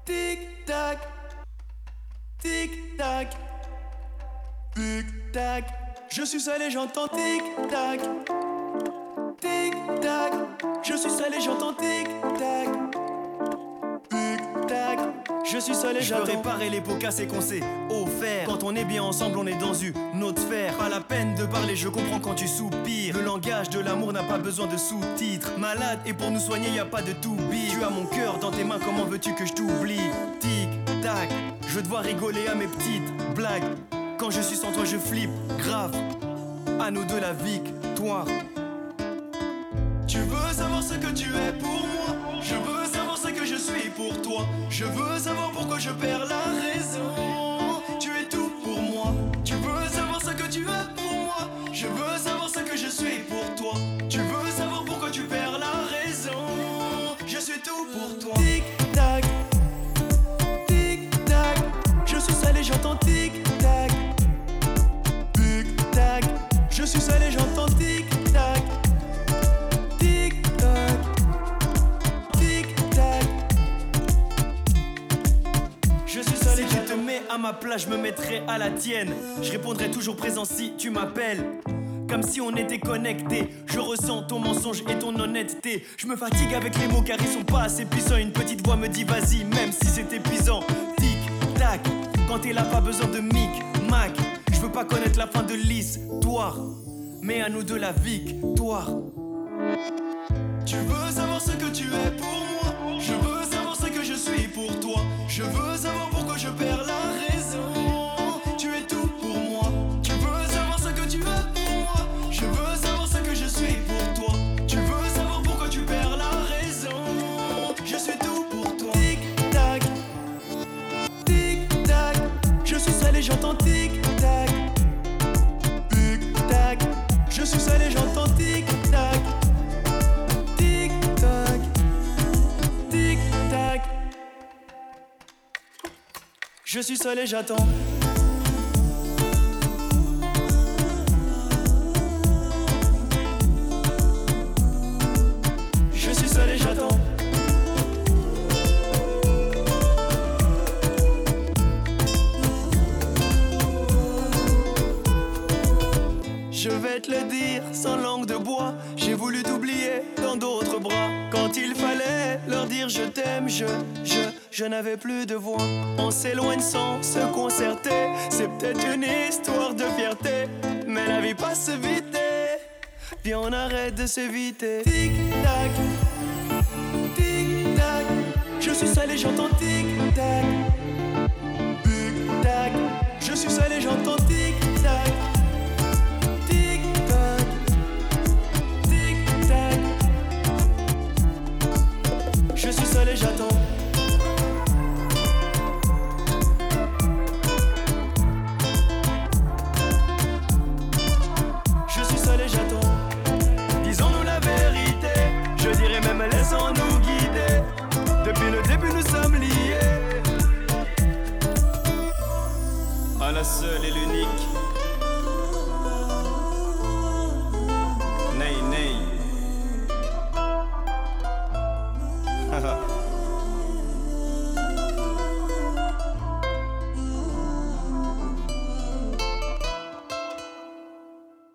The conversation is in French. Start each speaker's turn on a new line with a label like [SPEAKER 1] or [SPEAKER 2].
[SPEAKER 1] Tic tac, tic tac, tic tac. Je suis seul et j'entends tic tac, tic tac. Je suis seul et j'entends tic tac, tic tac. Je suis seul et j'entends.
[SPEAKER 2] Je veux réparer les pots cassés qu'on s'est offert. Quand on est bien ensemble, on est dans une autre sphère. Pas la peine de parler, je comprends quand tu soupires. Le langage de l'amour n'a pas besoin de sous-titres. Malade et pour nous soigner, y a pas de to be. Tu as mon cœur dans tes mains, comment veux-tu que je t'oublie? Tic tac, je dois rigoler à mes petites blagues. Quand je suis sans toi, je flippe grave. À nous deux la victoire.
[SPEAKER 1] Tu veux savoir ce que tu es pour moi. Je veux savoir ce que je suis pour toi. Je veux savoir pourquoi je perds la raison. Tu es tout pour moi. Tu veux savoir ce que tu es pour moi. Je veux savoir ce que je suis pour toi. Tu veux savoir pourquoi tu perds la raison. Je suis tout pour toi. Tic tac, tic tac. Je suis seul et j'entends tic tac, tic tac. Je suis seul et j'entends tic tac, tic tac, tic tac. Je suis seul et
[SPEAKER 2] Si tu te mets à ma place, je me mettrai à la tienne. Je répondrai toujours présent si tu m'appelles. Comme si on était connectés. Je ressens ton mensonge et ton honnêteté. Je me fatigue avec les mots car ils sont pas assez puissants. Une petite voix me dit vas-y, même si c'est épuisant. Tic tac, quand t'es là pas besoin de mic mac. Je veux pas connaître la fin de l'histoire, mais à nous deux la victoire.
[SPEAKER 1] Tu veux savoir ce que tu es pour moi. Je veux savoir ce que je suis pour toi. Je veux savoir pourquoi je perds la raison. Tu es tout pour moi. Tu veux savoir ce que tu es pour moi. Je veux savoir ce que je suis pour toi. Tu veux savoir pourquoi tu perds la raison. Je suis tout pour toi. Tic tac, tic tac. Je suis seul et j'entends tic tac, tic tac. Je suis seul et j'entends tic tac, tic tac, tic tac. Je suis seul et j'attends. Je suis seul et j'attends. Je vais te le dire sans langue de bois. J'ai voulu t'oublier dans d'autres bras. Quand il fallait leur dire je t'aime, je n'avais plus de voix. On s'éloigne sans se concerter. C'est peut-être une histoire de fierté, mais la vie passe vite. Puis on arrête de s'éviter. Tic tac, tic tac. Je suis seul et j'entends tic tac, tic tac. Je suis seul et j'entends tic tac, tic tac, tic tac. Je suis seul et j'attends. Je suis seul et j'attends. Disons-nous la vérité, je dirais même laissons-nous guider. Depuis le début nous sommes liés à la seule et l'unique